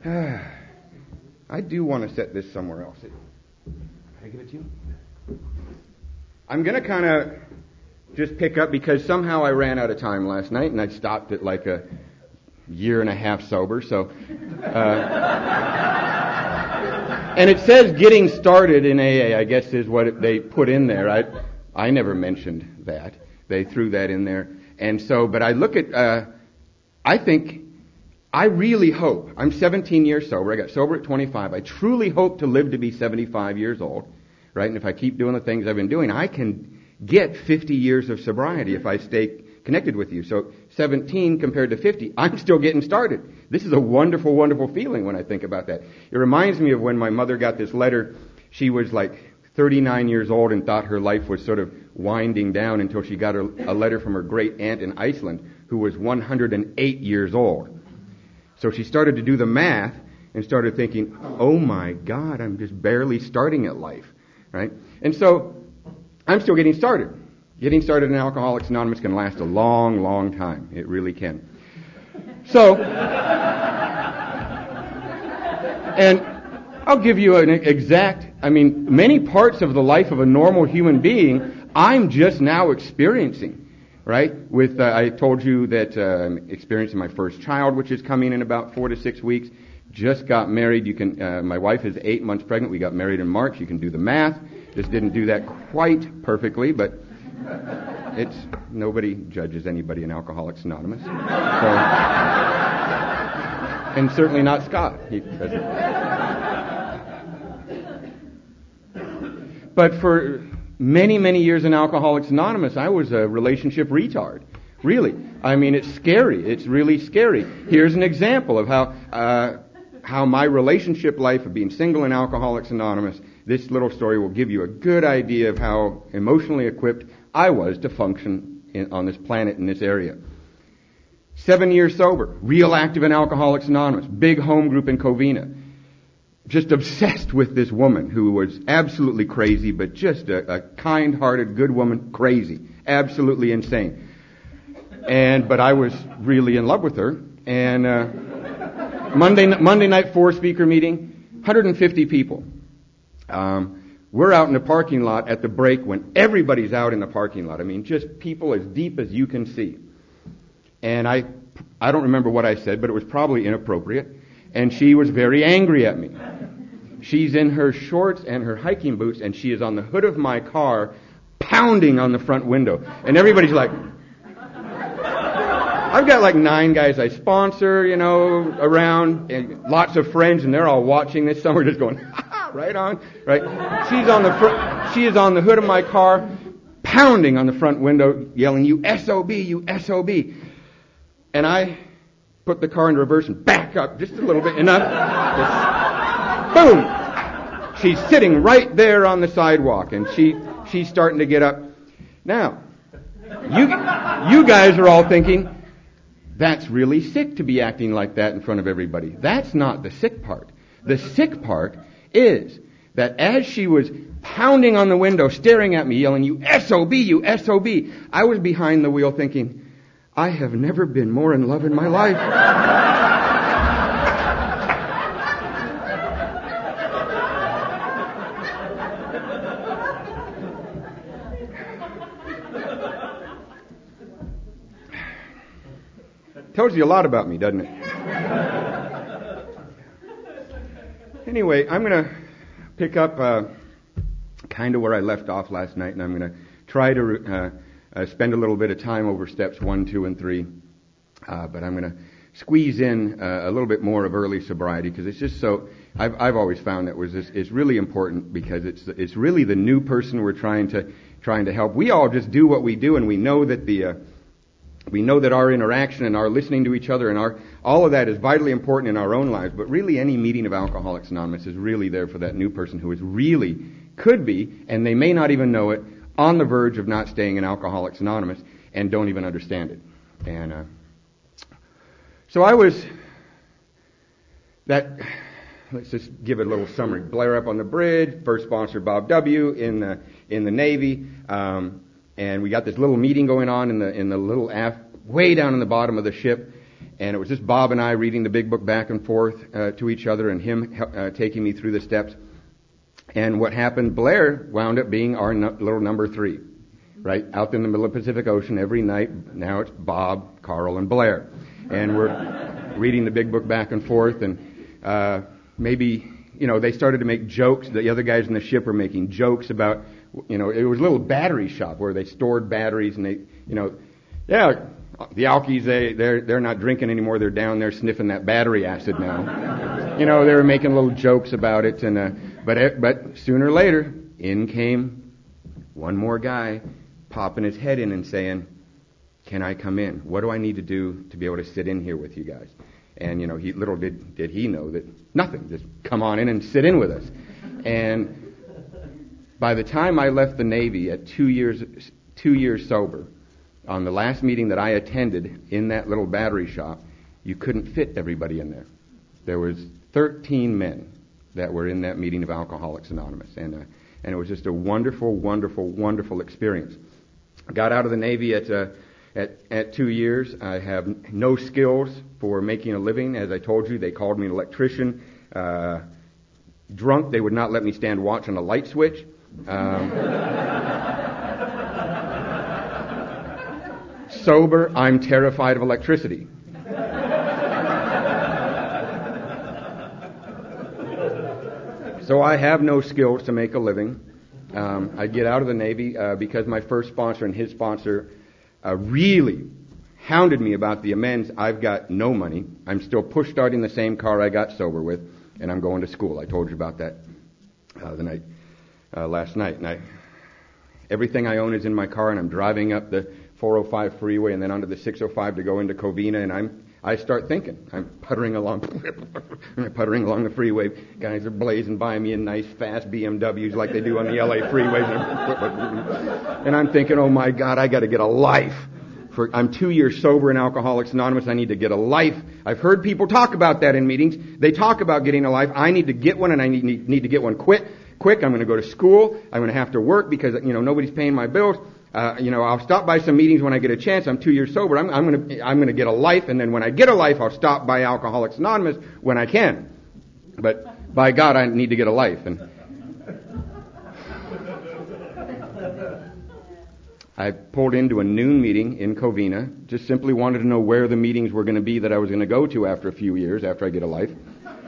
I do want to set this somewhere else. Can I give it to you? I'm going to kind of just pick up because somehow I ran out of time last night and I stopped at like a year and a half sober. So, and it says getting started in AA, I guess is what they put in there. I never mentioned that. They threw that in there. And so, but I look at, I really hope, I'm 17 years sober, I got sober at 25, I truly hope to live to be 75 years old, right? And if I keep doing the things I've been doing, I can get 50 years of sobriety if I stay connected with you. So 17 compared to 50, I'm still getting started. This is a wonderful, wonderful feeling when I think about that. It reminds me of when my mother got this letter. She was like 39 years old and thought her life was sort of winding down until she got a letter from her great aunt in Iceland who was 108 years old. So she started to do the math and started thinking, oh my God, I'm just barely starting at life, right? And so I'm still getting started. Getting started in Alcoholics Anonymous can last a long, long time. It really can. So, and I'll give you an exact, many parts of the life of a normal human being, I'm just now experiencing. Right? I told you that I'm experiencing my first child, which is coming in about 4 to 6 weeks. Just got married. My wife is 8 months pregnant. We got married in March. You can do the math. Just didn't do that quite perfectly, but nobody judges anybody in Alcoholics Anonymous. So, and certainly not Scott. He doesn't. But for many, many years in Alcoholics Anonymous, I was a relationship retard. Really. It's scary. It's really scary. Here's an example of how my relationship life of being single in Alcoholics Anonymous, this little story will give you a good idea of how emotionally equipped I was to function on this planet in this area. 7 years sober, real active in Alcoholics Anonymous, big home group in Covina. Just obsessed with this woman who was absolutely crazy, but just a kind-hearted, good woman, crazy, absolutely insane. But I was really in love with her. And Monday night 4-speaker meeting, 150 people. We're out in the parking lot at the break when everybody's out in the parking lot. Just people as deep as you can see. And I don't remember what I said, but it was probably inappropriate. And she was very angry at me. She's in her shorts and her hiking boots, and she is on the hood of my car, pounding on the front window. And everybody's like, I've got like 9 guys I sponsor, around, and lots of friends, and they're all watching this. Some are just going, right on, right? She is on the hood of my car, pounding on the front window, yelling, you SOB, you SOB. And I put the car in reverse and back up just a little bit, enough. Boom! She's sitting right there on the sidewalk, and she's starting to get up. Now, you guys are all thinking, that's really sick to be acting like that in front of everybody. That's not the sick part. The sick part is that as she was pounding on the window, staring at me, yelling, you SOB, you SOB, I was behind the wheel thinking, I have never been more in love in my life. Tells you a lot about me, doesn't it? Anyway, I'm going to pick up kind of where I left off last night, and I'm going to try to spend a little bit of time over steps 1, 2, and 3. But I'm going to squeeze in a little bit more of early sobriety because it's just so. I've always found that it's really important because it's really the new person we're trying to help. We all just do what we do, and we know that we know that our interaction and our listening to each other and all of that is vitally important in our own lives. But really, any meeting of Alcoholics Anonymous is really there for that new person who is really could be, and they may not even know it, on the verge of not staying in Alcoholics Anonymous and don't even understand it. And so I was that. Let's just give it a little summary. Blair up on the bridge. First sponsor Bob W. in the Navy. And we got this little meeting going on in the little aft, way down in the bottom of the ship. And it was just Bob and I reading the big book back and forth to each other, and him taking me through the steps. And what happened, Blair wound up being our little number 3, right? Out in the middle of the Pacific Ocean every night. Now it's Bob, Carl, and Blair. And we're reading the big book back and forth, and maybe, they started to make jokes. The other guys in the ship were making jokes about, it was a little battery shop where they stored batteries, and they, the Alkies, they're not drinking anymore. They're down there sniffing that battery acid now. They were making little jokes about it, and but sooner or later, in came one more guy, popping his head in and saying, "Can I come in? What do I need to do to be able to sit in here with you guys?" And he little did he know that nothing. Just come on in and sit in with us. And by the time I left the Navy at 2 years sober, on the last meeting that I attended in that little battery shop, you couldn't fit everybody in there. There was 13 men that were in that meeting of Alcoholics Anonymous, and it was just a wonderful, wonderful, wonderful experience. I got out of the Navy at 2 years. I have no skills for making a living. As I told you, they called me an electrician. Drunk, they would not let me stand watch on a light switch. Sober, I'm terrified of electricity. So I have no skills to make a living. I get out of the Navy because my first sponsor and his sponsor really hounded me about the amends. I've got no money. I'm still push starting the same car I got sober with, and I'm going to school. I told you about that last night. And everything I own is in my car, and I'm driving up the 405 freeway and then onto the 605 to go into Covina, and I start thinking. I'm puttering along the freeway. Guys are blazing by me in nice, fast BMWs like they do on the LA freeways. And I'm thinking, oh my God, I got to get a life. I'm 2 years sober in Alcoholics Anonymous. I need to get a life. I've heard people talk about that in meetings. They talk about getting a life. I need to get one, and I need to get one quick. I'm going to go to school. I'm going to have to work because, nobody's paying my bills. I'll stop by some meetings when I get a chance. I'm 2 years sober. I'm going to get a life, and then when I get a life, I'll stop by Alcoholics Anonymous when I can. But by God, I need to get a life. And I pulled into a noon meeting in Covina. Just simply wanted to know where the meetings were going to be that I was going to go to after a few years, after I get a life.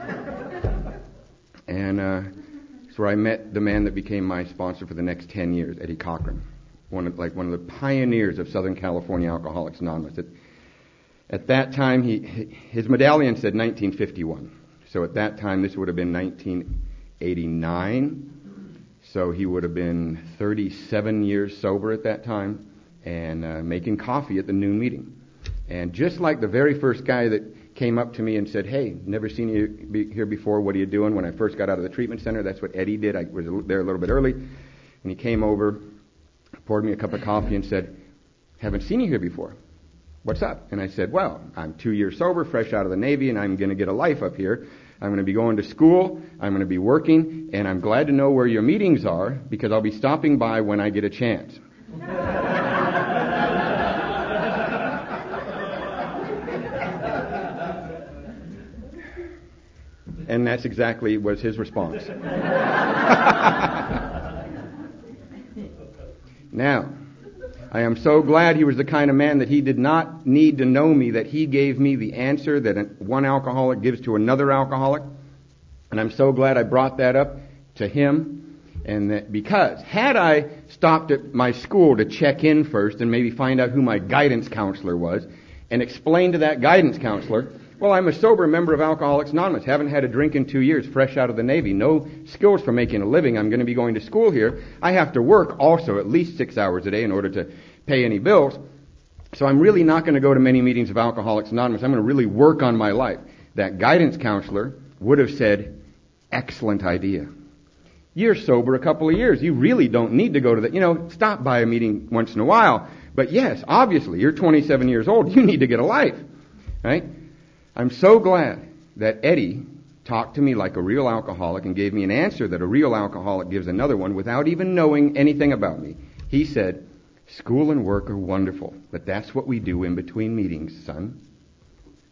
And that's where I met the man that became my sponsor for the next 10 years, Eddie Cochran. One of the pioneers of Southern California Alcoholics Anonymous. At that time, his medallion said 1951. So at that time, this would have been 1989. So he would have been 37 years sober at that time, and making coffee at the noon meeting. And just like the very first guy that came up to me and said, "Hey, never seen you here before. What are you doing?" When I first got out of the treatment center, that's what Eddie did. I was there a little bit early, and he came over, poured me a cup of coffee and said, "Haven't seen you here before. What's up?" And I said, "Well, I'm 2 years sober, fresh out of the Navy, and I'm going to get a life up here. I'm going to be going to school, I'm going to be working, and I'm glad to know where your meetings are because I'll be stopping by when I get a chance." And that's exactly was his response. Now, I am so glad he was the kind of man that he did not need to know me, that he gave me the answer that one alcoholic gives to another alcoholic. And I'm so glad I brought that up to him. And that because had I stopped at my school to check in first and maybe find out who my guidance counselor was and explain to that guidance counselor, well, I'm a sober member of Alcoholics Anonymous, haven't had a drink in 2 years, fresh out of the Navy, no skills for making a living, I'm going to be going to school here. I have to work also at least 6 hours a day in order to pay any bills. So I'm really not going to go to many meetings of Alcoholics Anonymous. I'm going to really work on my life. That guidance counselor would have said, "Excellent idea. You're sober a couple of years. You really don't need to go to stop by a meeting once in a while. But yes, obviously, you're 27 years old. You need to get a life." Right? I'm so glad that Eddie talked to me like a real alcoholic and gave me an answer that a real alcoholic gives another one without even knowing anything about me. He said, "School and work are wonderful, but that's what we do in between meetings, son."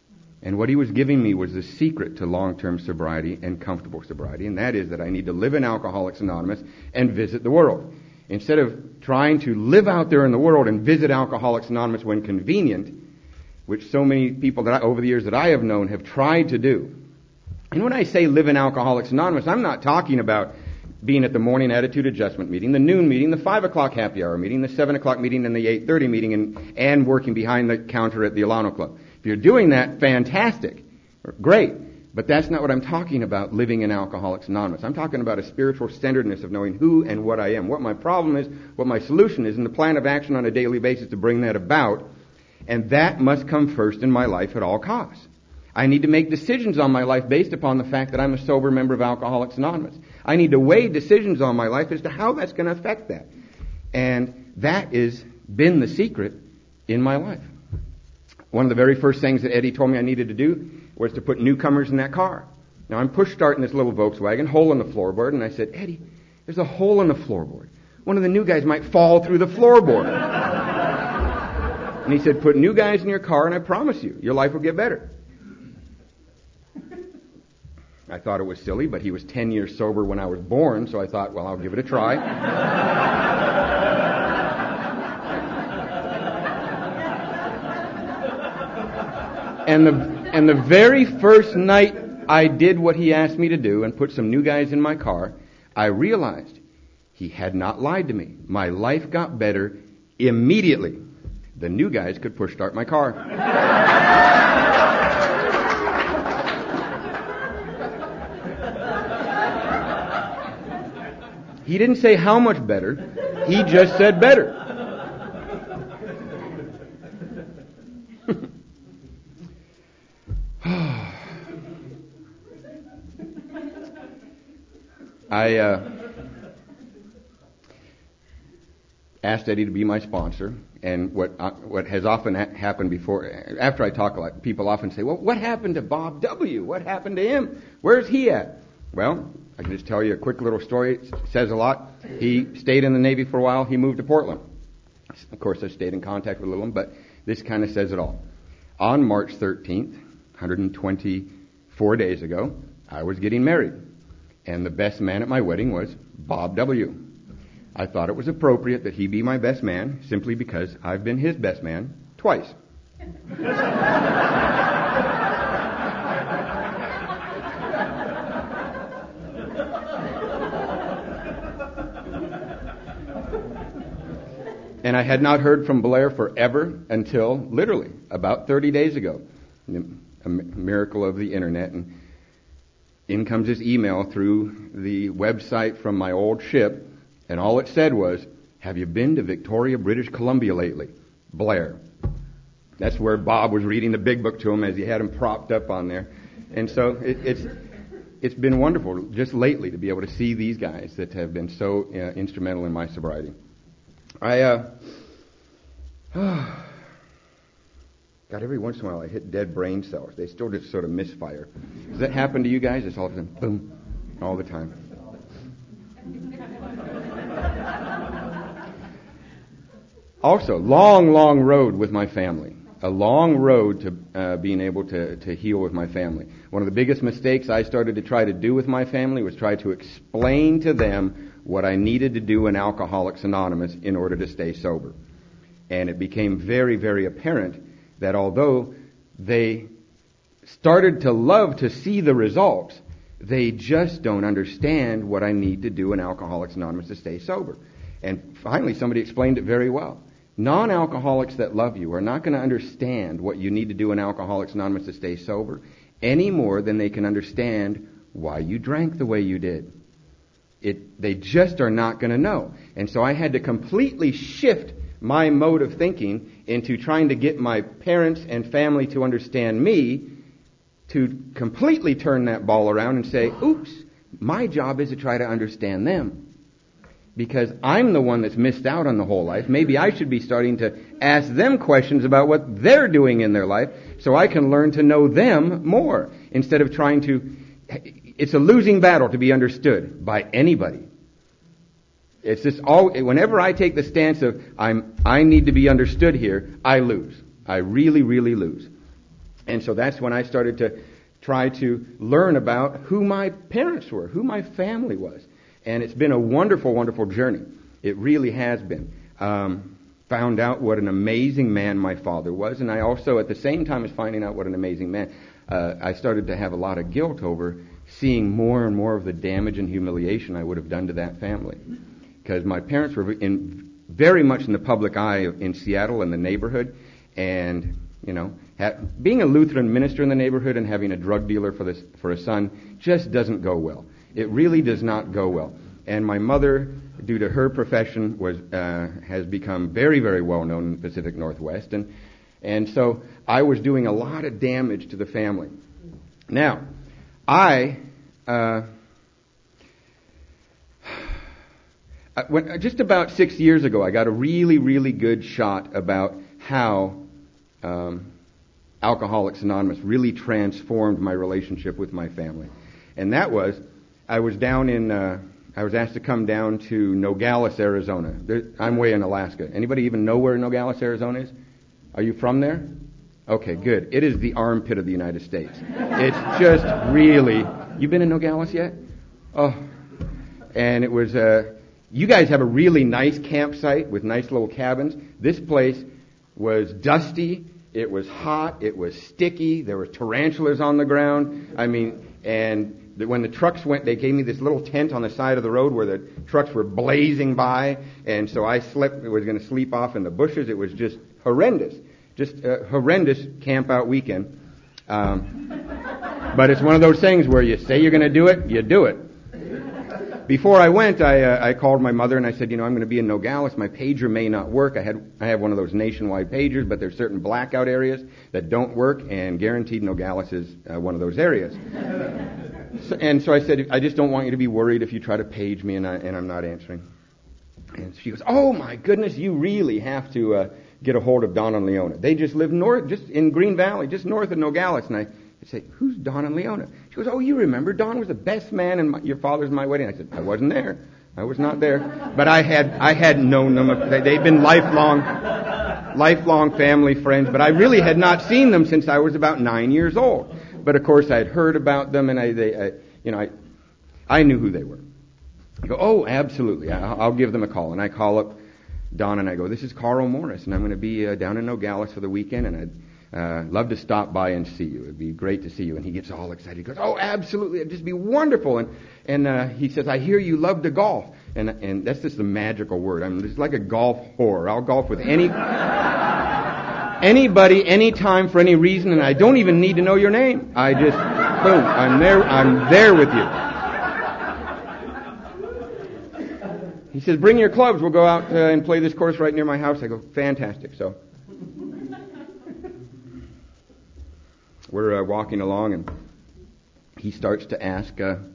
And what he was giving me was the secret to long-term sobriety and comfortable sobriety, and that is that I need to live in Alcoholics Anonymous and visit the world. Instead of trying to live out there in the world and visit Alcoholics Anonymous when convenient, which so many people that over the years that I have known have tried to do. And when I say live in Alcoholics Anonymous, I'm not talking about being at the morning attitude adjustment meeting, the noon meeting, the 5 o'clock happy hour meeting, the 7 o'clock meeting, and the 8:30 meeting, and working behind the counter at the Alano Club. If you're doing that, fantastic. Great. But that's not what I'm talking about, living in Alcoholics Anonymous. I'm talking about a spiritual centeredness of knowing who and what I am, what my problem is, what my solution is, and the plan of action on a daily basis to bring that about. And that must come first in my life at all costs. I need to make decisions on my life based upon the fact that I'm a sober member of Alcoholics Anonymous. I need to weigh decisions on my life as to how that's going to affect that. And that has been the secret in my life. One of the very first things that Eddie told me I needed to do was to put newcomers in that car. Now, I'm push starting this little Volkswagen, hole in the floorboard, and I said, Eddie, there's a hole in the floorboard. One of the new guys might fall through the floorboard. And he said, put new guys in your car, and I promise you, your life will get better. I thought it was silly, but he was 10 years sober when I was born, so I thought, well, I'll give it a try. And the very first night I did what he asked me to do and put some new guys in my car, I realized he had not lied to me. My life got better immediately. The new guys could push start my car. He didn't say how much better. He just said better. I asked Eddie to be my sponsor, and what has often happened before, after I talk a lot, people often say, well, what happened to Bob W.? What happened to him? Where's he at? Well, I can just tell you a quick little story. It says a lot. He stayed in the Navy for a while. He moved to Portland. Of course, I stayed in contact with him, but this kind of says it all. On March 13th, 124 days ago, I was getting married. And the best man at my wedding was Bob W. I thought it was appropriate that he be my best man simply because I've been his best man twice. And I had not heard from Blair forever until literally about 30 days ago. A miracle of the internet. And in comes this email through the website from my old ship, and all it said was, have you been to Victoria, British Columbia lately? Blair. That's where Bob was reading the big book to him as he had him propped up on there. And so it's been wonderful just lately to be able to see these guys that have been so instrumental in my sobriety. God, every once in a while I hit dead brain cells. They still just sort of misfire. Does that happen to you guys? It's all of a sudden, boom, all the time. Also, long road with my family. A long road to being able to heal with my family. One of the biggest mistakes I started to try to do with my family was try to explain to them what I needed to do in Alcoholics Anonymous in order to stay sober. And it became very, very apparent that although they started to love to see the results, they just don't understand what I need to do in Alcoholics Anonymous to stay sober. And finally, somebody explained it very well. Non-alcoholics that love you are not going to understand what you need to do in Alcoholics Anonymous to stay sober any more than they can understand why you drank the way you did. They just are not going to know. And so I had to completely shift my mode of thinking into trying to get my parents and family to understand me, to completely turn that ball around and say, oops, my job is to try to understand them. Because I'm the one that's missed out on the whole life. Maybe I should be starting to ask them questions about what they're doing in their life so I can learn to know them more. Instead of trying to... It's a losing battle to be understood by anybody. It's just whenever I take the stance of I need to be understood here, I lose. I really, really lose. And so that's when I started to try to learn about who my parents were, who my family was. And it's been a wonderful, wonderful journey. It really has been. Found out what an amazing man my father was, and I also, at the same time as finding out what an amazing man, I started to have a lot of guilt over seeing more and more of the damage and humiliation I would have done to that family. Because my parents were very much in the public eye in Seattle and the neighborhood, and, you know, being a Lutheran minister in the neighborhood and having a drug dealer for a son just doesn't go well. It really does not go well. And my mother, due to her profession, has become very, very well known in the Pacific Northwest, and so I was doing a lot of damage to the family. Now, just about 6 years ago, I got a really, really good shot about how Alcoholics Anonymous really transformed my relationship with my family, and that was I was asked to come down to Nogales, Arizona. I'm way in Alaska. Anybody even know where Nogales, Arizona is? Are you from there? Okay, good. It is the armpit of the United States. It's just really... You been in Nogales yet? Oh. And it was... you guys have a really nice campsite with nice little cabins. This place was dusty. It was hot. It was sticky. There were tarantulas on the ground. I mean, and... when the trucks went, they gave me this little tent on the side of the road where the trucks were blazing by, and so I was going to sleep off in the bushes. It was just horrendous. Just a horrendous camp-out weekend. But it's one of those things where you say you're going to do it, you do it. Before I went, I called my mother and I said, I'm going to be in Nogales. My pager may not work. I have one of those nationwide pagers, but there's certain blackout areas that don't work, and guaranteed Nogales is one of those areas. So I said, I just don't want you to be worried if you try to page me and I'm not answering. And she goes, oh my goodness, you really have to get a hold of Don and Leona. They just live just in Green Valley, just north of Nogales. And I say, who's Don and Leona? She goes, oh, you remember, Don was the best man in your father's my wedding. I said, I wasn't there. I was not there. But I had known them. They've been lifelong family friends, but I really had not seen them since I was about 9 years old. But of course, I'd heard about them, and I knew who they were. I go, oh, absolutely, I'll give them a call. And I call up Don, and I go, this is Carl Morris, and I'm going to be down in Nogales for the weekend, and I'd love to stop by and see you. It'd be great to see you. And he gets all excited. He goes, oh, absolutely, it'd just be wonderful. And he says, I hear you love to golf. And that's just a magical word. I mean, it's like a golf whore. I'll golf with anybody, anytime, for any reason, and I don't even need to know your name. I just, boom, I'm there with you. He says, bring your clubs. We'll go out and play this course right near my house. I go, fantastic. So we're walking along, and he starts to ask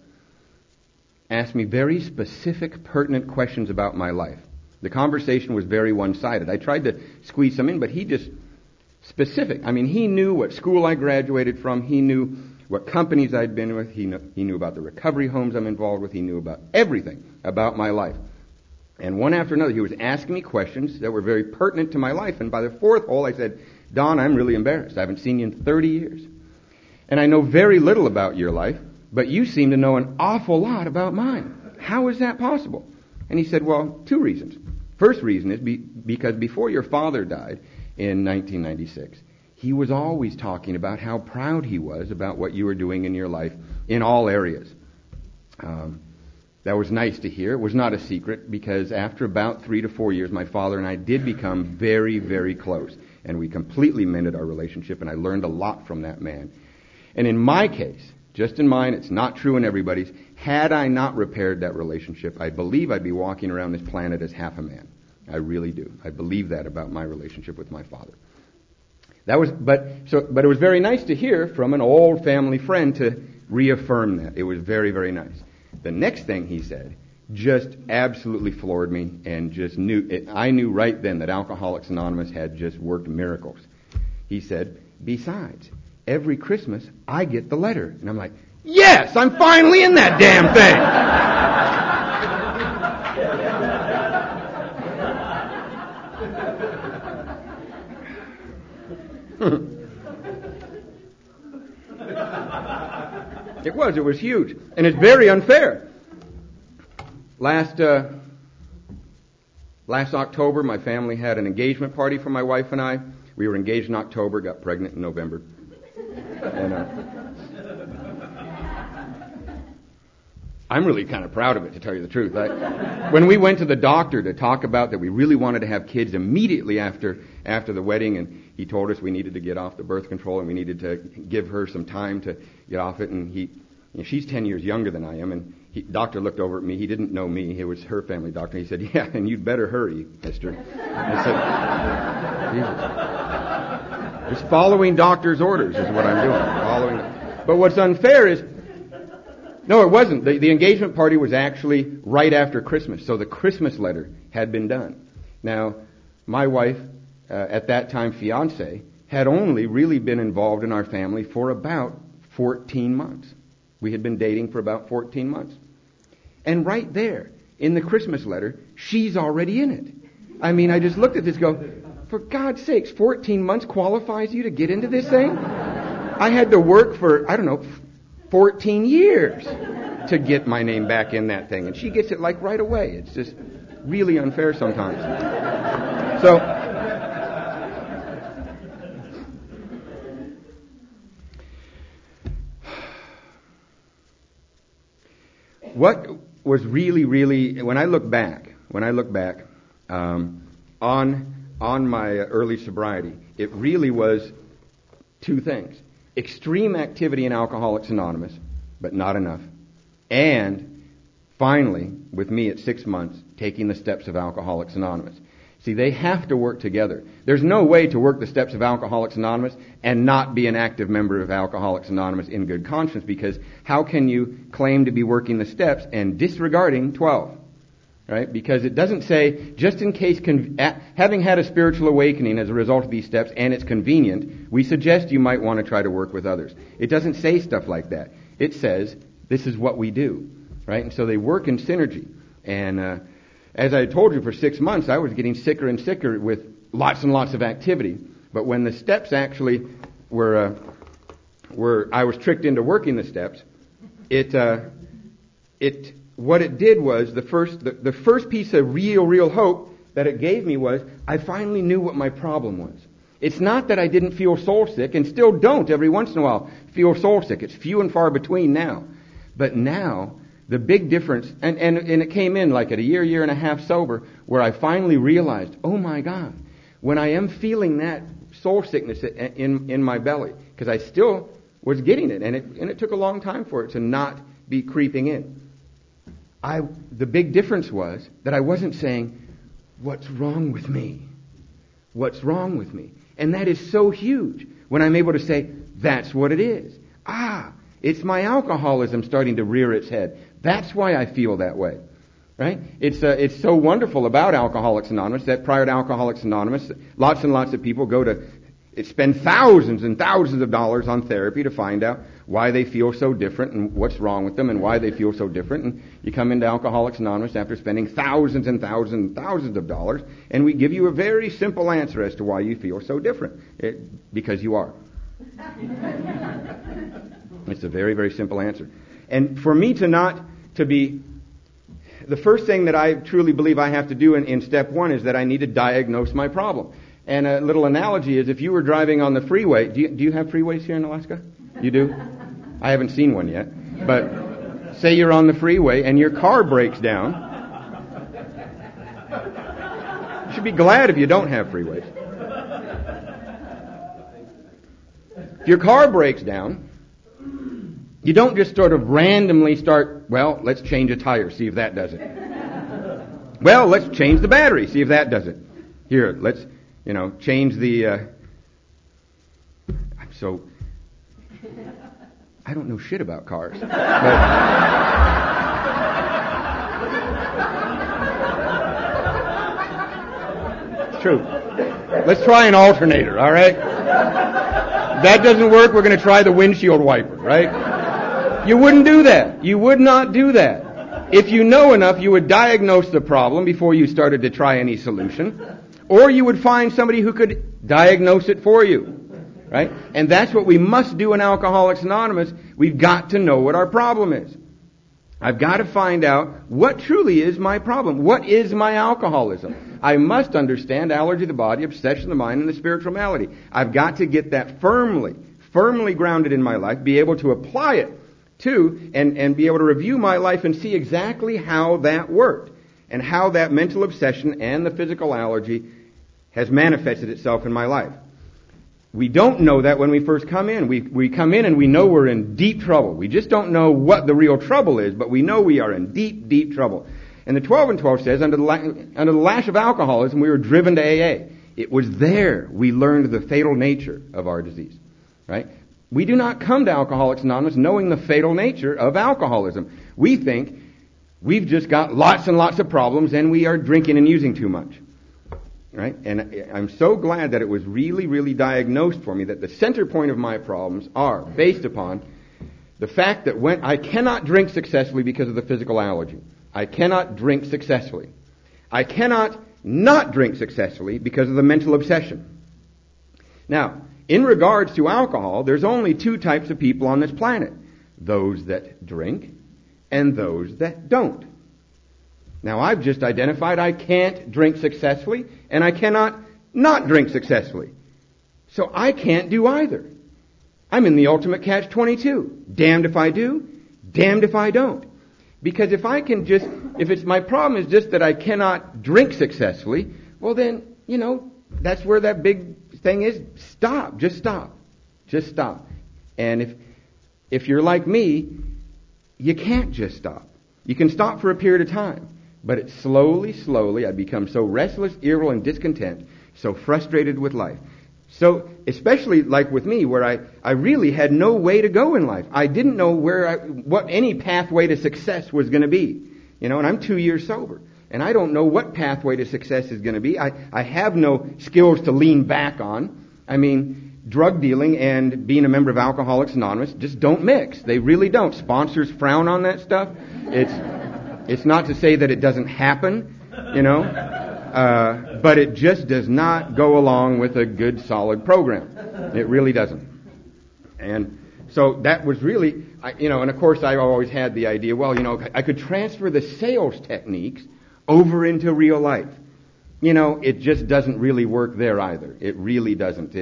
me very specific, pertinent questions about my life. The conversation was very one-sided. I tried to squeeze some in, but he just specific. I mean, he knew what school I graduated from. He knew what companies I'd been with. He knew about the recovery homes I'm involved with. He knew about everything about my life. And one after another, he was asking me questions that were very pertinent to my life. And by the fourth hole, I said, Don, I'm really embarrassed. I haven't seen you in 30 years. And I know very little about your life, but you seem to know an awful lot about mine. How is that possible? And he said, well, two reasons. First reason is because before your father died in 1996, he was always talking about how proud he was about what you were doing in your life in all areas. That was nice to hear. It was not a secret, because after about 3 to 4 years, my father and I did become very, very close. And we completely mended our relationship, and I learned a lot from that man. And in my case, just in mine, it's not true in everybody's, had I not repaired that relationship, I believe I'd be walking around this planet as half a man. I really do. I believe that about my relationship with my father. But it was very nice to hear from an old family friend to reaffirm that. It was very, very nice. The next thing he said just absolutely floored me, and just I knew right then that Alcoholics Anonymous had just worked miracles. He said, besides, every Christmas I get the letter. And I'm like, yes, I'm finally in that damn thing. It was huge. And it's very unfair. Last October, my family had an engagement party for my wife and I. We were engaged in October, got pregnant in November. And I'm really kind of proud of it, to tell you the truth. When we went to the doctor to talk about that we really wanted to have kids immediately after the wedding, and he told us we needed to get off the birth control and we needed to give her some time to get off it. And she's 10 years younger than I am, and doctor looked over at me. He didn't know me. It was her family doctor. He said, "Yeah, and you'd better hurry, mister." I said, "Just following doctor's orders is what I'm doing." But what's unfair is, no, it wasn't. The engagement party was actually right after Christmas, so the Christmas letter had been done. Now, my wife, at that time fiance, had only really been involved in our family for about 14 months. We had been dating for about 14 months. And right there, in the Christmas letter, she's already in it. I mean, I just looked at this and go, for God's sakes, 14 months qualifies you to get into this thing? I had to work for, 14 years to get my name back in that thing. And she gets it like right away. It's just really unfair sometimes. So, what was really, when I look back on my early sobriety, it really was two things. Extreme activity in Alcoholics Anonymous, but not enough. And finally, with me at 6 months, taking the steps of Alcoholics Anonymous. See, they have to work together. There's no way to work the steps of Alcoholics Anonymous and not be an active member of Alcoholics Anonymous in good conscience, because how can you claim to be working the steps and disregarding 12? Right? Because it doesn't say, just in case, having had a spiritual awakening as a result of these steps and it's convenient, we suggest you might want to try to work with others. It doesn't say stuff like that. It says, this is what we do. Right? And so they work in synergy. And as I told you, for 6 months, I was getting sicker and sicker with lots and lots of activity. But when the steps actually were I was tricked into working the steps, what it did was, the first piece of real hope that it gave me was, I finally knew what my problem was. It's not that I didn't feel soul sick, and still don't every once in a while feel soul sick. It's few and far between now. But now, the big difference, and it came in like at a year and a half sober, where I finally realized, oh my God, when I am feeling that soul sickness in my belly, because I still was getting it, and it took a long time for it to not be creeping in. The big difference was that I wasn't saying, what's wrong with me? What's wrong with me? And that is so huge when I'm able to say, that's what it is. It's my alcoholism starting to rear its head. That's why I feel that way. Right? It's so wonderful about Alcoholics Anonymous that prior to Alcoholics Anonymous, lots and lots of people spend thousands and thousands of dollars on therapy to find out why they feel so different and what's wrong with them and why they feel so different. And you come into Alcoholics Anonymous after spending thousands and thousands and thousands of dollars, and we give you a very simple answer as to why you feel so different. Because you are. It's a very, very simple answer. And for me to be, the first thing that I truly believe I have to do in step one is that I need to diagnose my problem. And a little analogy is, if you were driving on the freeway, do you have freeways here in Alaska? You do? I haven't seen one yet. But say you're on the freeway and your car breaks down. You should be glad if you don't have freeways. If your car breaks down, you don't just sort of randomly start, well, let's change a tire, see if that does it. Well, let's change the battery, see if that does it. Here, let's, change the, I don't know shit about cars. But, it's true. Let's try an alternator, all right? That doesn't work, we're going to try the windshield wiper, right? You wouldn't do that. You would not do that. If you know enough, you would diagnose the problem before you started to try any solution. Or you would find somebody who could diagnose it for you. right? And that's what we must do in Alcoholics Anonymous. We've got to know what our problem is. I've got to find out what truly is my problem. What is my alcoholism? I must understand allergy of the body, obsession of the mind, and the spiritual malady. I've got to get that firmly grounded in my life, be able to apply it to, and be able to review my life and see exactly how that worked, and how that mental obsession and the physical allergy has manifested itself in my life. We don't know that when we first come in. We come in and we know we're in deep trouble. We just don't know what the real trouble is, but we know we are in deep, deep trouble. And the 12 and 12 says, under the lash of alcoholism, we were driven to AA. It was there we learned the fatal nature of our disease, right? We do not come to Alcoholics Anonymous knowing the fatal nature of alcoholism. We think we've just got lots and lots of problems and we are drinking and using too much. Right? And I'm so glad that it was really, really diagnosed for me that the center point of my problems are based upon the fact that when I cannot drink successfully because of the physical allergy. I cannot drink successfully. I cannot not drink successfully because of the mental obsession. Now, in regards to alcohol, there's only two types of people on this planet. Those that drink and those that don't. Now, I've just identified I can't drink successfully, and I cannot not drink successfully. So I can't do either. I'm in the ultimate catch-22. Damned if I do, damned if I don't. Because if my problem is just that I cannot drink successfully, well then, that's where that big thing is. Stop. Just stop. Just stop. And if you're like me, you can't just stop. You can stop for a period of time. But it slowly, I become so restless, irritable, and discontent, so frustrated with life. So, especially like with me, where I really had no way to go in life. I didn't know what any pathway to success was going to be. And I'm 2 years sober. And I don't know what pathway to success is going to be. I have no skills to lean back on. I mean, drug dealing and being a member of Alcoholics Anonymous just don't mix. They really don't. Sponsors frown on that stuff. It's not to say that it doesn't happen, but it just does not go along with a good, solid program. It really doesn't. And so that was really, and of course I always had the idea, I could transfer the sales techniques over into real life. It just doesn't really work there either. It really doesn't.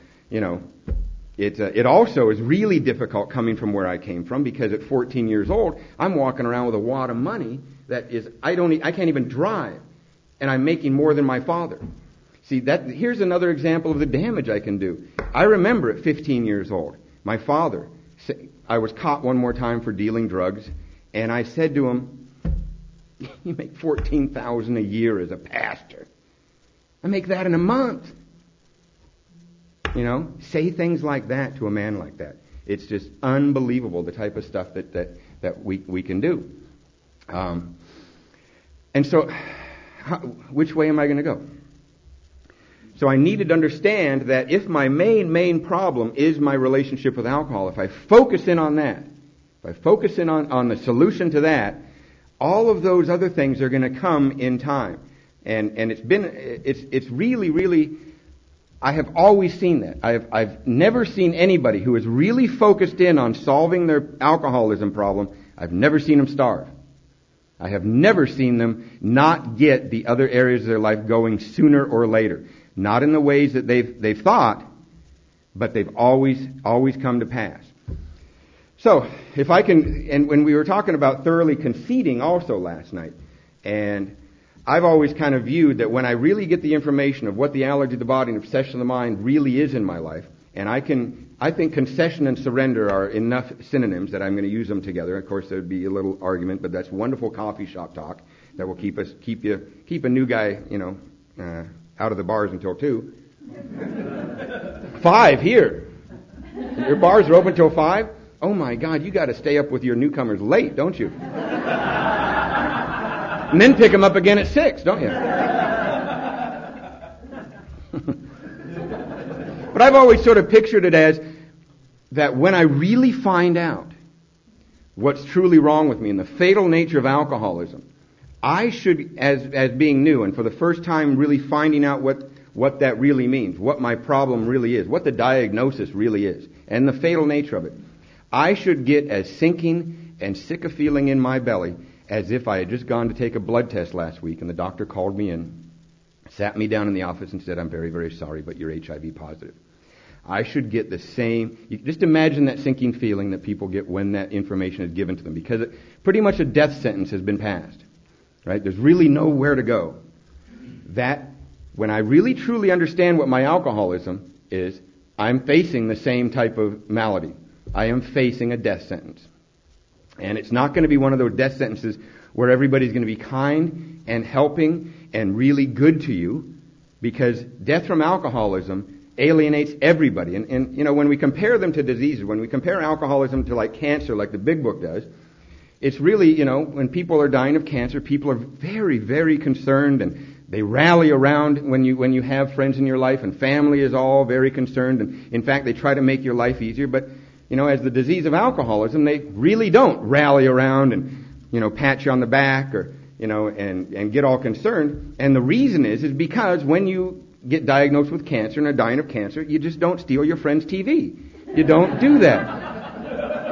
It also is really difficult coming from where I came from, because at 14 years old, I'm walking around with a wad of money that is, I can't even drive, and I'm making more than my father. See, here's another example of the damage I can do. I remember at 15 years old, my father, I was caught one more time for dealing drugs, and I said to him, "You make $14,000 a year as a pastor. I make that in a month." Say things like that to a man like that. It's just unbelievable, the type of stuff that we can do. And so, which way am I going to go? So I needed to understand that if my main problem is my relationship with alcohol, if I focus in on that, if I focus in on the solution to that, all of those other things are going to come in time. And it's really, really, I have always seen that. I've never seen anybody who is really focused in on solving their alcoholism problem. I've never seen them starve. I have never seen them not get the other areas of their life going sooner or later. Not in the ways that they've thought, but they've always come to pass. So, if I can, and when we were talking about thoroughly conceding also last night, and I've always kind of viewed that when I really get the information of what the allergy of the body and obsession of the mind really is in my life, and I think concession and surrender are enough synonyms that I'm going to use them together. Of course, there'd be a little argument, but that's wonderful coffee shop talk that will keep a new guy, out of the bars until 2. 5 here. Your bars are open till 5? Oh my God, you got to stay up with your newcomers late, don't you? And then pick them up again at 6, don't you? But I've always sort of pictured it as that when I really find out what's truly wrong with me and the fatal nature of alcoholism, I should, as being new and for the first time really finding out what what that really means, what my problem really is, what the diagnosis really is, and the fatal nature of it. I should get as sinking and sick a feeling in my belly as if I had just gone to take a blood test last week and the doctor called me in, sat me down in the office and said, "I'm very, very sorry, but you're HIV positive." I should get the same, just imagine that sinking feeling that people get when that information is given to them, because pretty much a death sentence has been passed, right? There's really nowhere to go. That, when I really truly understand what my alcoholism is, I'm facing the same type of malady. I am facing a death sentence. And it's not going to be one of those death sentences where everybody's going to be kind and helping and really good to you, because death from alcoholism alienates everybody. And when we compare them to diseases, when we compare alcoholism to like cancer, like the Big Book does, it's really, when people are dying of cancer, people are very, very concerned, and they rally around when you have friends in your life, and family is all very concerned, and in fact they try to make your life easier. But as the disease of alcoholism, they really don't rally around and pat you on the back or and get all concerned. And the reason is because when you get diagnosed with cancer and are dying of cancer, you just don't steal your friend's TV. You don't do that.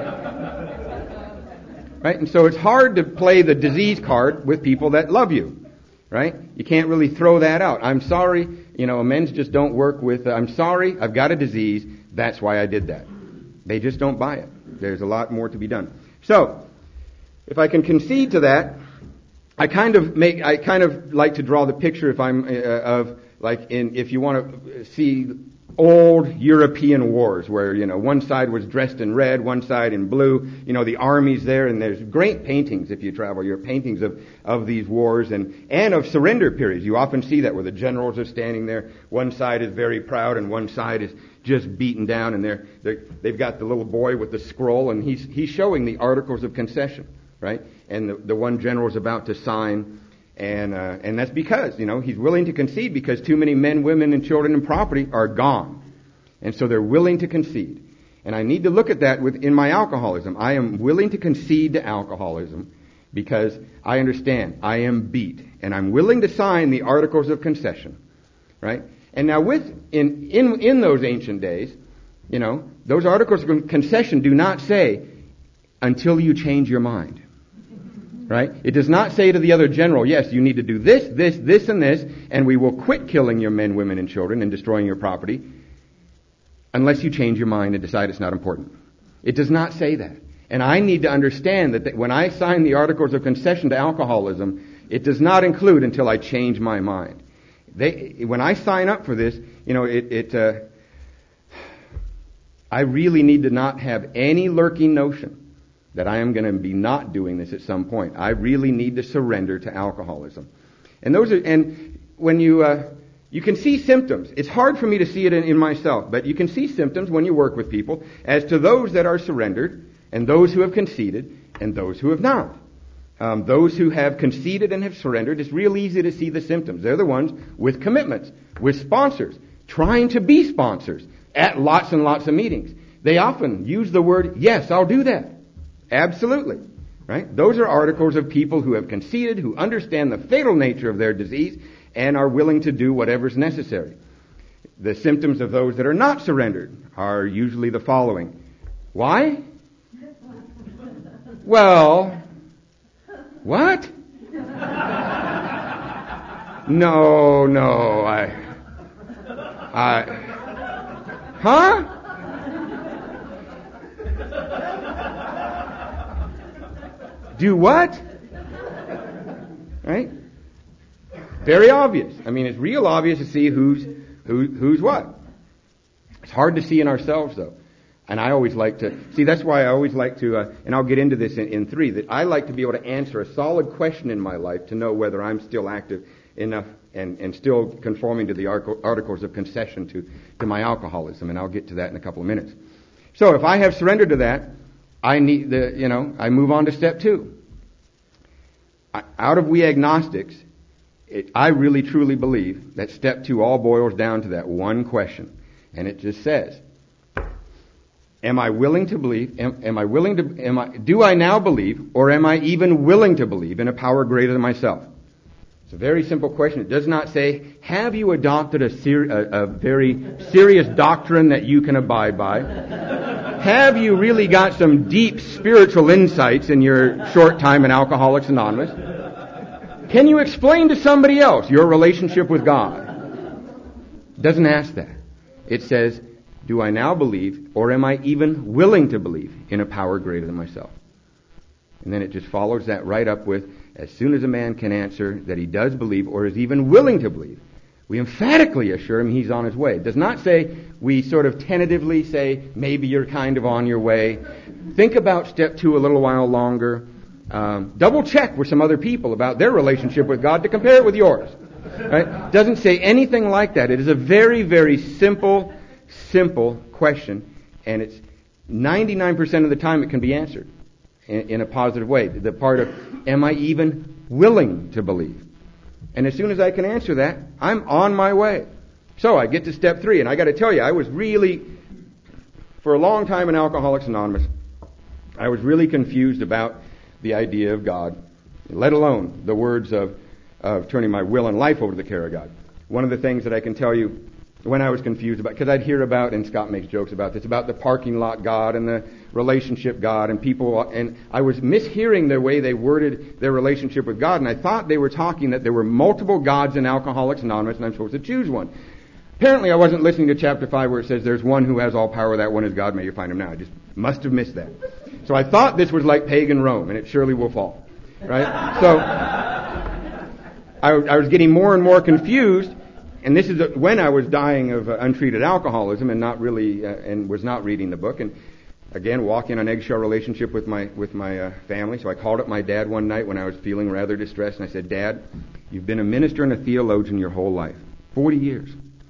Right? And so it's hard to play the disease card with people that love you. Right? You can't really throw that out. I'm sorry, amends just don't work with, I'm sorry, I've got a disease, that's why I did that. They just don't buy it. There's a lot more to be done. So, if I can concede to that, I kind of like to draw the picture if you want to see old European wars where, one side was dressed in red, one side in blue, the army's there, and there's great paintings if you travel, paintings of these wars and of surrender periods. You often see that where the generals are standing there. One side is very proud and one side is just beaten down, and they've got the little boy with the scroll, and he's showing the Articles of Concession, right? And the one general's about to sign. And that's because, he's willing to concede because too many men, women, and children and property are gone. And so they're willing to concede. And I need to look at that in my alcoholism. I am willing to concede to alcoholism because I understand I am beat. And I'm willing to sign the Articles of Concession. Right? And now in those ancient days, those Articles of Concession do not say, until you change your mind. Right? It does not say to the other general, yes, you need to do this, this, this, and this, and we will quit killing your men, women, and children and destroying your property unless you change your mind and decide it's not important. It does not say that. And I need to understand that when I sign the Articles of Concession to alcoholism, it does not include until I change my mind. When I sign up for this, I really need to not have any lurking notion that I am going to be not doing this at some point. I really need to surrender to alcoholism. And when you can see symptoms. It's hard for me to see it in myself, but you can see symptoms when you work with people as to those that are surrendered and those who have conceded and those who have not. Those who have conceded and have surrendered, it's real easy to see the symptoms. They're the ones with commitments, with sponsors, trying to be sponsors at lots and lots of meetings. They often use the word, yes, I'll do that. Absolutely. Right? Those are articles of people who have conceded, who understand the fatal nature of their disease, and are willing to do whatever's necessary. The symptoms of those that are not surrendered are usually the following. Why? Well, what? No, huh? Do what? Right? Very obvious. I mean, it's real obvious to see who's what. It's hard to see in ourselves, though. And I always like to, see, that's why I always like to, and I'll get into this in 3, that I like to be able to answer a solid question in my life to know whether I'm still active enough and still conforming to the Articles of Concession to my alcoholism. And I'll get to that in a couple of minutes. So if I have surrendered to that, I move on to step 2. Out of we agnostics, I really truly believe that step 2 all boils down to that one question. And it just says, am I willing to believe, do I now believe, or am I even willing to believe in a power greater than myself? a very simple question. It does not say, have you adopted a very serious doctrine that you can abide by? Have you really got some deep spiritual insights in your short time in Alcoholics Anonymous? Can you explain to somebody else your relationship with God? It doesn't ask that. It says, do I now believe, or am I even willing to believe in a power greater than myself? And then it just follows that right up with, as soon as a man can answer that he does believe or is even willing to believe, we emphatically assure him he's on his way. It does not say we sort of tentatively say, maybe you're kind of on your way. Think about step 2 a little while longer. Double check with some other people about their relationship with God to compare it with yours. Right? It doesn't say anything like that. It is a very, very simple question, and it's 99% of the time it can be answered in a positive way. The part of, am I even willing to believe? And as soon as I can answer that, I'm on my way. So I get to step 3, and I got to tell you, I was really, for a long time in Alcoholics Anonymous, I was really confused about the idea of God, let alone the words of turning my will and life over to the care of God. One of the things that I can tell you when I was confused about, because I'd hear about, and Scott makes jokes about this, about the parking lot God and the relationship God and people, and I was mishearing the way they worded their relationship with God, and I thought they were talking that there were multiple gods in Alcoholics Anonymous and I'm supposed to choose one. Apparently I wasn't listening to chapter 5 where it says there's one who has all power, that one is God, may you find him now. I just must have missed that. So I thought this was like pagan Rome, and it surely will fall. Right? So I was getting more and more confused. And this is when I was dying of untreated alcoholism and not really, and was not reading the book. And again, walking on eggshell relationship with my family. So I called up my dad one night when I was feeling rather distressed, and I said, Dad, you've been a minister and a theologian your whole life, 40 years.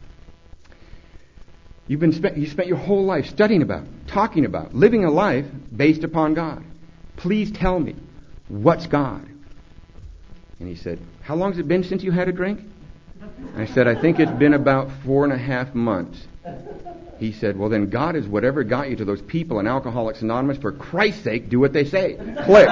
You spent your whole life studying about, talking about, living a life based upon God. Please tell me, what's God? And he said, how long has it been since you had a drink? I said, I think it's been about 4.5 months. He said, well then God is whatever got you to those people in Alcoholics Anonymous. For Christ's sake, do what they say. Click.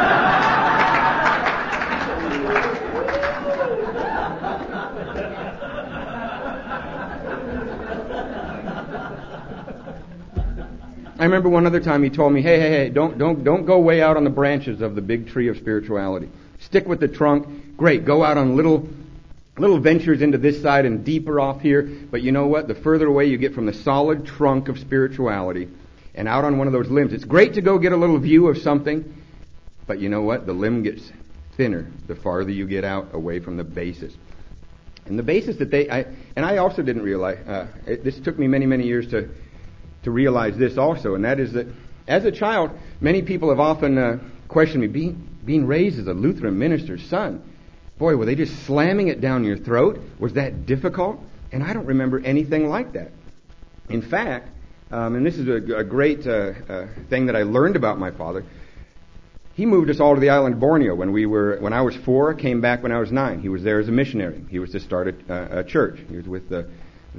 I remember one other time he told me, hey, don't go way out on the branches of the big tree of spirituality. Stick with the trunk. Great, go out on little ventures into this side and deeper off here. But you know what? The further away you get from the solid trunk of spirituality and out on one of those limbs, it's great to go get a little view of something. But you know what? The limb gets thinner the farther you get out away from the basis. And the basis that I also didn't realize, this took me many, many years to realize this also, and that is that as a child, many people have often questioned me, being raised as a Lutheran minister's son, boy, were they just slamming it down your throat? Was that difficult? And I don't remember anything like that. In fact, and this is a great thing that I learned about my father, he moved us all to the island of Borneo when I was 4, came back when I was 9. He was there as a missionary. He was to start a church. He was with the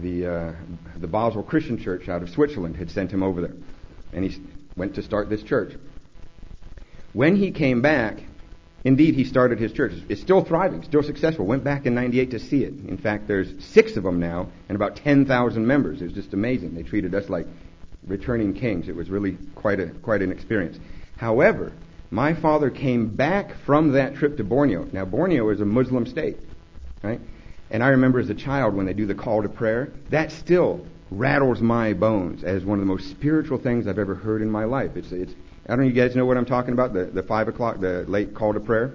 Basel Christian Church out of Switzerland had sent him over there. And he went to start this church. When he came back, indeed he started his church. It's still thriving, still successful. Went back in 98 to see it. In fact, there's 6 of them now and about 10,000 members. It was just amazing. They treated us like returning kings. It was really quite an experience. However, my father came back from that trip to Borneo. Now, Borneo is a Muslim state, right? And I remember as a child when they do the call to prayer, that still rattles my bones as one of the most spiritual things I've ever heard in my life. It's I don't know if you guys know what I'm talking about, the 5 o'clock, the late call to prayer.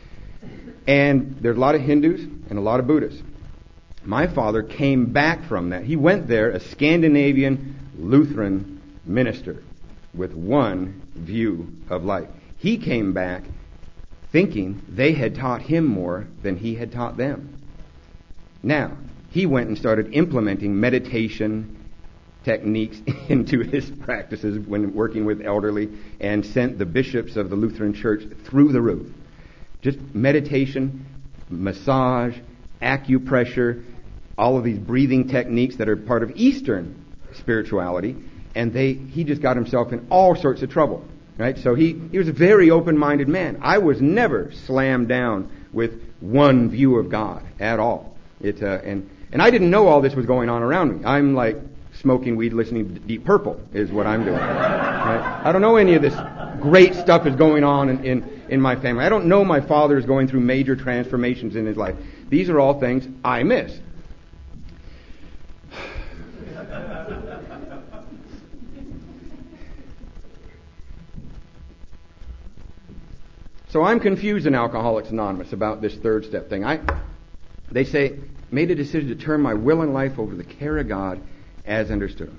And there's a lot of Hindus and a lot of Buddhists. My father came back from that. He went there, a Scandinavian Lutheran minister with one view of life. He came back thinking they had taught him more than he had taught them. Now, he went and started implementing meditation techniques into his practices when working with elderly and sent the bishops of the Lutheran Church through the roof. Just meditation, massage, acupressure, all of these breathing techniques that are part of Eastern spirituality, and he just got himself in all sorts of trouble. Right? So he was a very open-minded man. I was never slammed down with one view of God at all. And I didn't know all this was going on around me. I'm like smoking weed, listening to Deep Purple is what I'm doing. Right? I don't know any of this great stuff is going on in my family. I don't know my father is going through major transformations in his life. These are all things I miss. So I'm confused in Alcoholics Anonymous about this third step thing. They say, made a decision to turn my will and life over to the care of God as understood.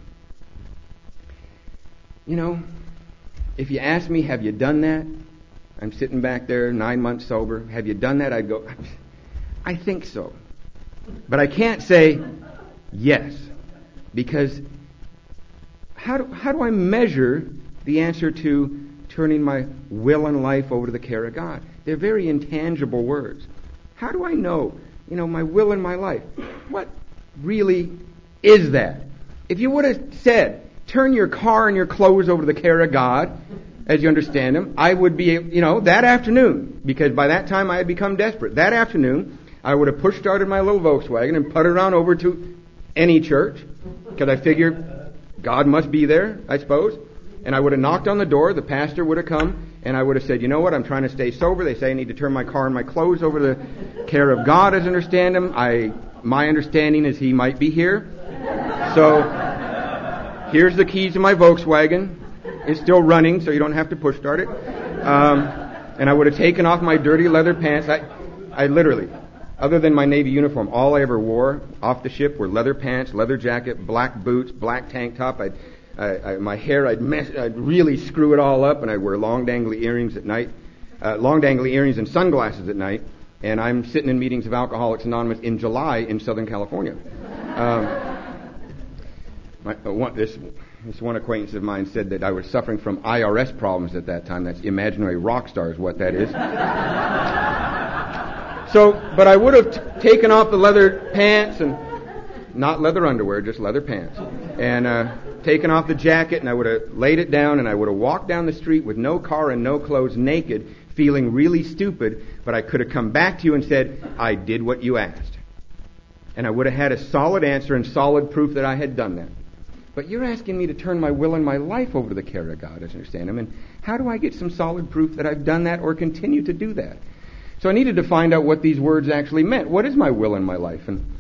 You know, if you ask me, have you done that? I'm sitting back there 9 months sober. Have you done that? I'd go, I think so. But I can't say yes. Because how do I measure the answer to turning my will and life over to the care of God? They're very intangible words. How do I know, my will and my life? What really is that? If you would have said, turn your car and your clothes over to the care of God, as you understand them, I would be, that afternoon, because by that time I had become desperate. That afternoon, I would have push-started my little Volkswagen and put it on over to any church, because I figured God must be there, I suppose. And I would have knocked on the door, the pastor would have come, and I would have said, you know what, I'm trying to stay sober. They say I need to turn my car and my clothes over to the care of God, as I understand him. My understanding is he might be here. So, here's the keys to my Volkswagen. It's still running, so you don't have to push start it. And I would have taken off my dirty leather pants. I literally, other than my Navy uniform, all I ever wore off the ship were leather pants, leather jacket, black boots, black tank top. My hair, I'd really screw it all up, and I'd wear long dangly earrings at night, long dangly earrings and sunglasses at night. And I'm sitting in meetings of Alcoholics Anonymous in July in Southern California. This one acquaintance of mine said that I was suffering from IRS problems at that time. That's imaginary rock stars, what that is. But I would have taken off the leather pants and not leather underwear, just leather pants, and taken off the jacket, and I would have laid it down, and I would have walked down the street with no car and no clothes, naked, feeling really stupid, but I could have come back to you and said, I did what you asked. And I would have had a solid answer and solid proof that I had done that. But you're asking me to turn my will and my life over to the care of God, as I understand him, and how do I get some solid proof that I've done that or continue to do that? So I needed to find out what these words actually meant. What is my will and my life? And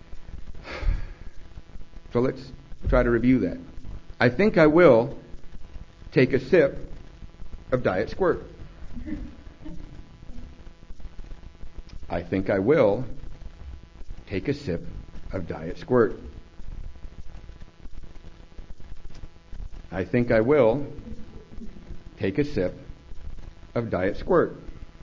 so let's try to review that. I think I will take a sip of Diet Squirt. I think I will take a sip of Diet Squirt. I think I will take a sip of Diet Squirt.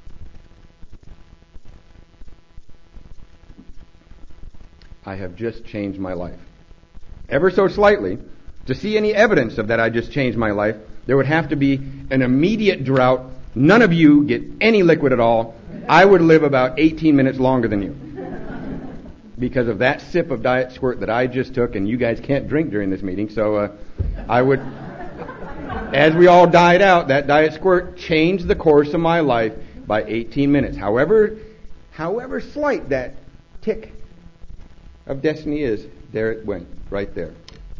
I have just changed my life. Ever so slightly. To see any evidence of that I just changed my life, there would have to be an immediate drought. None of you get any liquid at all. I would live about 18 minutes longer than you. Because of that sip of Diet Squirt that I just took, and you guys can't drink during this meeting, so I would, as we all died out, that Diet Squirt changed the course of my life by 18 minutes. However slight that tick of destiny is, there it went, right there.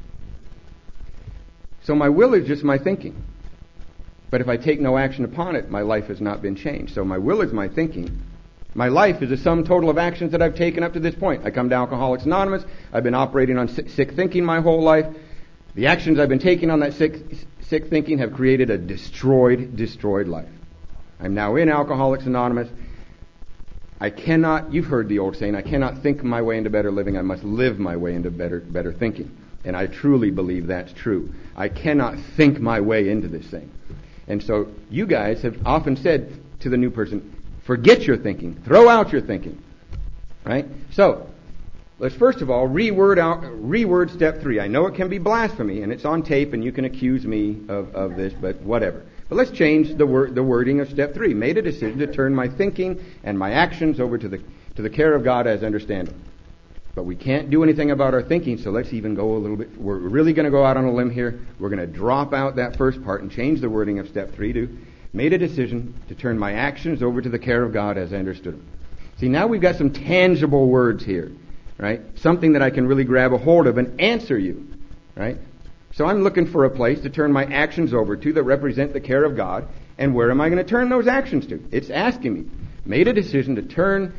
So my will is just my thinking. But if I take no action upon it, my life has not been changed. So my will is my thinking. My life is a sum total of actions that I've taken up to this point. I come to Alcoholics Anonymous. I've been operating on sick thinking my whole life. The actions I've been taking on that sick thinking have created a destroyed life. I'm now in Alcoholics Anonymous. You've heard the old saying, I cannot think my way into better living. I must live my way into better thinking. And I truly believe that's true. I cannot think my way into this thing. And so you guys have often said to the new person, forget your thinking. Throw out your thinking. Right? So, let's first of all reword step 3. I know it can be blasphemy, and it's on tape, and you can accuse me of this, but whatever. But let's change the wording of step 3. Made a decision to turn my thinking and my actions over to the care of God as I understand it. But we can't do anything about our thinking, so let's even go a little bit. We're really going to go out on a limb here. We're going to drop out that first part and change the wording of step 3 to made a decision to turn my actions over to the care of God as I understood them. See, now we've got some tangible words here, right? Something that I can really grab a hold of and answer you, right? So I'm looking for a place to turn my actions over to that represent the care of God. And where am I going to turn those actions to? It's asking me. Made a decision to turn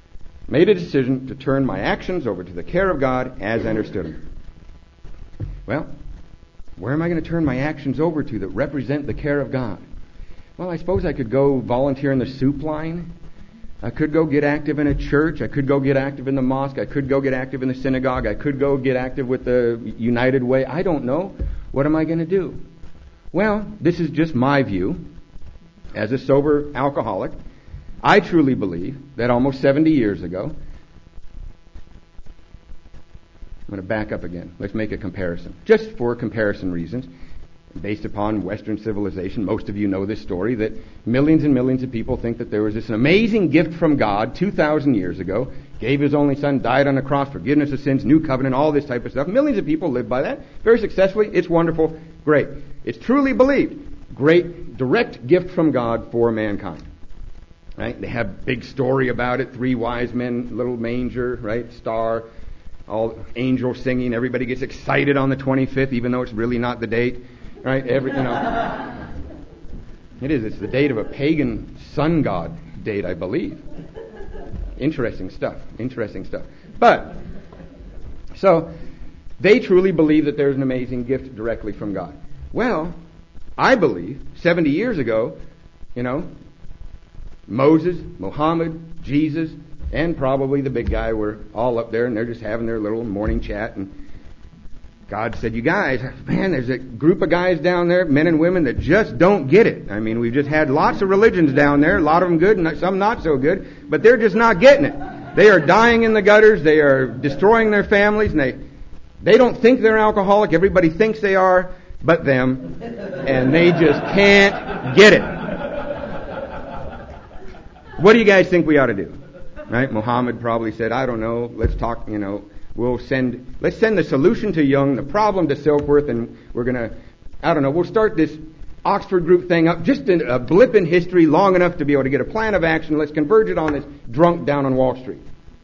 my actions over to the care of God as I understood them. Well, where am I going to turn my actions over to that represent the care of God? Well, I suppose I could go volunteer in the soup line. I could go get active in a church. I could go get active in the mosque. I could go get active in the synagogue. I could go get active with the United Way. I don't know. What am I going to do? Well, this is just my view. As a sober alcoholic, I truly believe that almost 70 years ago, I'm going to back up again. Let's make a comparison. Just for comparison reasons, based upon Western civilization, most of you know this story, that millions and millions of people think that there was this amazing gift from God 2,000 years ago, gave His only Son, died on the cross, forgiveness of sins, new covenant, all this type of stuff. Millions of people live by that very successfully. It's wonderful. Great. It's truly believed. Great direct gift from God for mankind. Right? They have big story about it. 3 wise men, little manger, right? Star, all angels singing. Everybody gets excited on the 25th, even though it's really not the date. Right? It is. It's the date of a pagan sun god date, I believe. Interesting stuff. But, so, they truly believe that there's an amazing gift directly from God. Well, I believe 70 years ago, Moses, Muhammad, Jesus, and probably the big guy were all up there and they're just having their little morning chat, and God said, you guys, man, there's a group of guys down there, men and women, that just don't get it. I mean, we've just had lots of religions down there, a lot of them good and some not so good, but they're just not getting it. They are dying in the gutters, they are destroying their families, and they don't think they're alcoholic. Everybody thinks they are but them, and they just can't get it. What do you guys think we ought to do? Right? Muhammad probably said, I don't know, let's talk, let's send the solution to Jung, the problem to Silkworth, and we're going to, we'll start this Oxford group thing up, just a blip in history long enough to be able to get a plan of action. Let's converge it on this drunk down on Wall Street.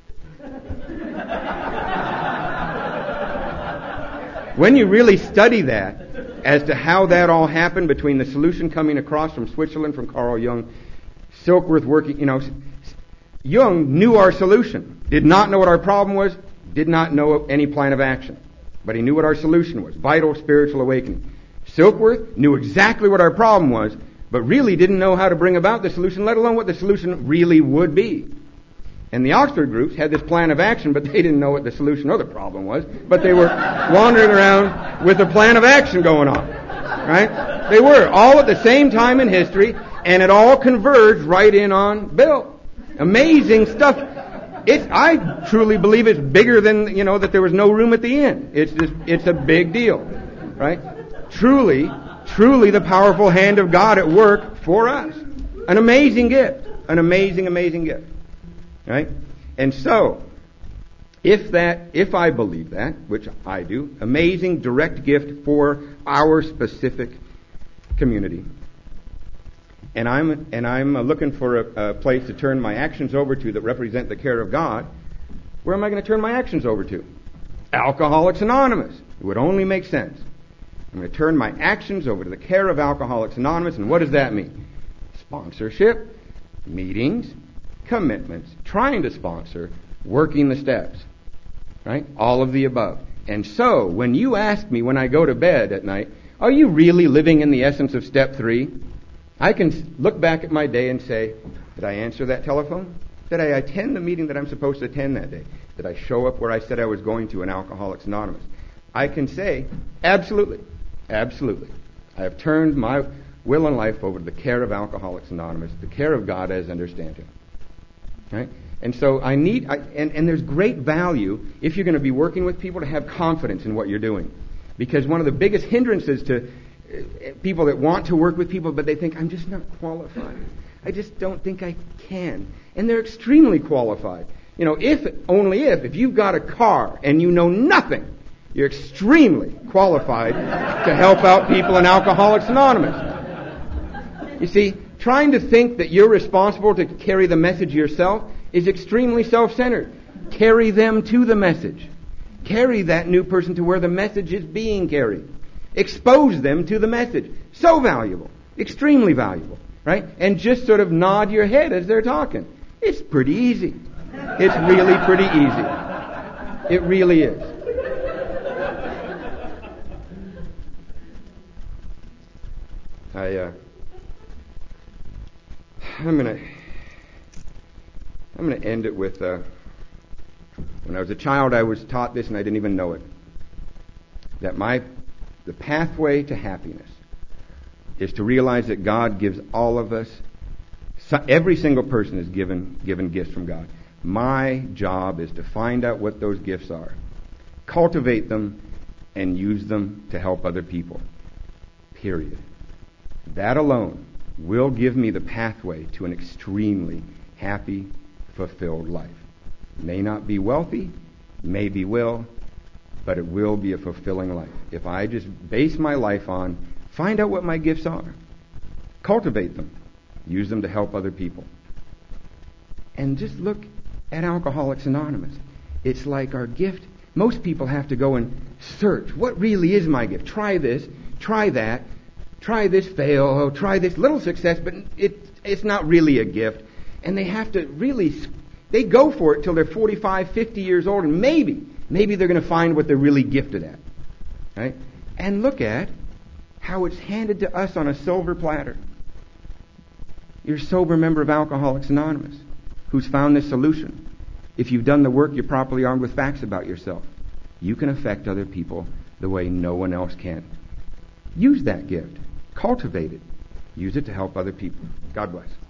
When you really study that, as to how that all happened between the solution coming across from Switzerland from Carl Jung, Silkworth working, Jung knew our solution, did not know what our problem was, did not know any plan of action. But he knew what our solution was, vital spiritual awakening. Silkworth knew exactly what our problem was, but really didn't know how to bring about the solution, let alone what the solution really would be. And the Oxford groups had this plan of action, but they didn't know what the solution or the problem was, but they were wandering around with a plan of action going on. Right? They were, all at the same time in history, and it all converged right in on Bill. Amazing stuff. I truly believe it's bigger than, that there was no room at the inn. It's a big deal. Right? Truly the powerful hand of God at work for us. An amazing gift. An amazing gift. Right? And so, if I believe that, which I do, amazing direct gift for our specific community, and I'm looking for a place to turn my actions over to that represent the care of God, where am I going to turn my actions over to? Alcoholics Anonymous. It would only make sense. I'm going to turn my actions over to the care of Alcoholics Anonymous, and what does that mean? Sponsorship, meetings, commitments, trying to sponsor, working the steps. Right? All of the above. And so, when you ask me when I go to bed at night, are you really living in the essence of step 3? I can look back at my day and say, did I answer that telephone? Did I attend the meeting that I'm supposed to attend that day? Did I show up where I said I was going to in Alcoholics Anonymous? I can say, absolutely. I have turned my will and life over to the care of Alcoholics Anonymous, the care of God as I understand Him. Right? And so and there's great value if you're going to be working with people to have confidence in what you're doing. Because one of the biggest hindrances to people that want to work with people, but they think, I'm just not qualified. I just don't think I can. And they're extremely qualified. If you've got a car and you know nothing, you're extremely qualified to help out people in Alcoholics Anonymous. You see, trying to think that you're responsible to carry the message yourself is extremely self-centered. Carry them to the message. Carry that new person to where the message is being carried. Expose them to the message. So valuable. Extremely valuable. Right? And just sort of nod your head as they're talking. It's pretty easy. It's really pretty easy. It really is. I'm gonna end it with when I was a child I was taught this and I didn't even know it. That the pathway to happiness is to realize that God gives all of us, every single person is given gifts from God. My job is to find out what those gifts are, cultivate them, and use them to help other people. Period. That alone will give me the pathway to an extremely happy, fulfilled life. May not be wealthy, maybe will, but it will be a fulfilling life. If I just base my life on, find out what my gifts are, cultivate them, use them to help other people. And just look at Alcoholics Anonymous. It's like our gift. Most people have to go and search. What really is my gift? Try this, try that, try this, fail, try this, little success, but it's not really a gift. And they have to really, they go for it till they're 45, 50 years old, and maybe they're going to find what they're really gifted at. Right? And look at how it's handed to us on a silver platter. You're a sober member of Alcoholics Anonymous who's found this solution. If you've done the work, you're properly armed with facts about yourself. You can affect other people the way no one else can. Use that gift. Cultivate it. Use it to help other people. God bless.